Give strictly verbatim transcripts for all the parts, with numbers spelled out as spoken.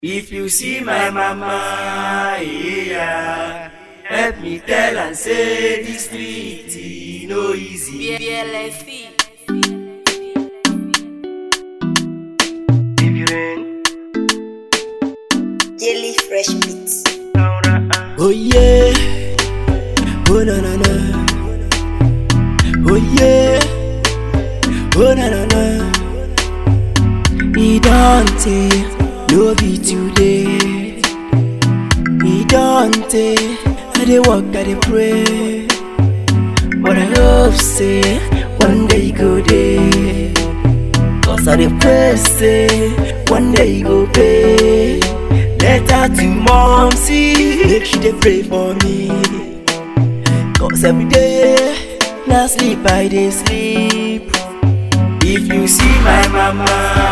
If you see my mama, yeah, help me tell and say this street e no easy. B L F E. If you rain, Jelly Fresh Beats. oh yeah, oh na na na, oh yeah, oh na na na. He don't take. No be today, he don't take. I dey walk, I dey pray, but I hope say one day you go there. Cause I dey pray say one day you go pay. Letter to mom, see, make she dey pray for me. Cause every day, na sleep I dey sleep. If you see my mama,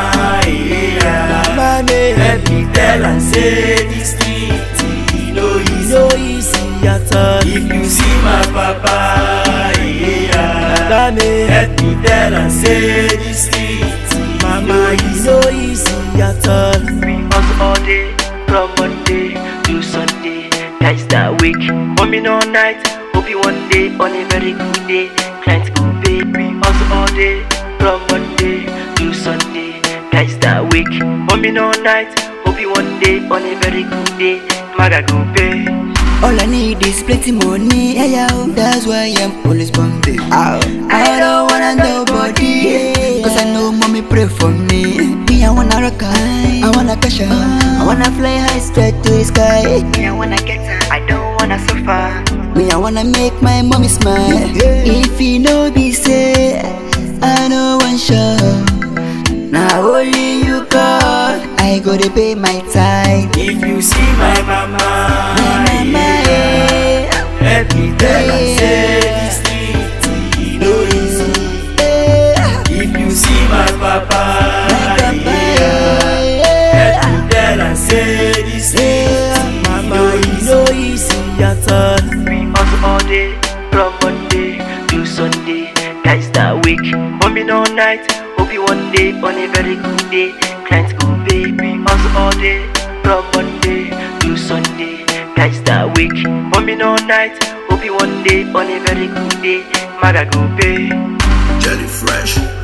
yeah, mama, help me tell and say this street e no easy, no easy at all. If you see my papa, yeah, mama, help me tell and say this street mama e no easy at all. We hustle all day from Monday to Sunday, that's that week. Bumming all night, hope you one day on a very good day. Clients go pay. We hustle all day from Monday to Sunday, that's that week. Bumming all night, hope you one day on a very good day. Maga go pay. All I need is plenty money, yeah, yeah. That's why I'm always bumping. I don't wanna nobody, cause I know mommy pray for me. Me, I wanna rock high, I wanna cash out, I wanna fly high straight to the sky. Me, I wanna get her, I don't wanna suffer. Me, I wanna make my mommy smile. If you know be say, I know one show. Now only you God, I go to pay my tithe. If you see my mama, My mama, yeah, help me tell and say this street e no easy. yeah. If you see my papa, My papa, yeah, help me tell and say this street mama e no easy at all. We hustle all day from Monday to Sunday, that's that week. Bumming all night, hope you one day on a very good day. Clients go pay. We hustle all day from Monday to Sunday, that's that week. Bumming all night, hope you one day on a very good day. Maga go pay. Jelly Fresh.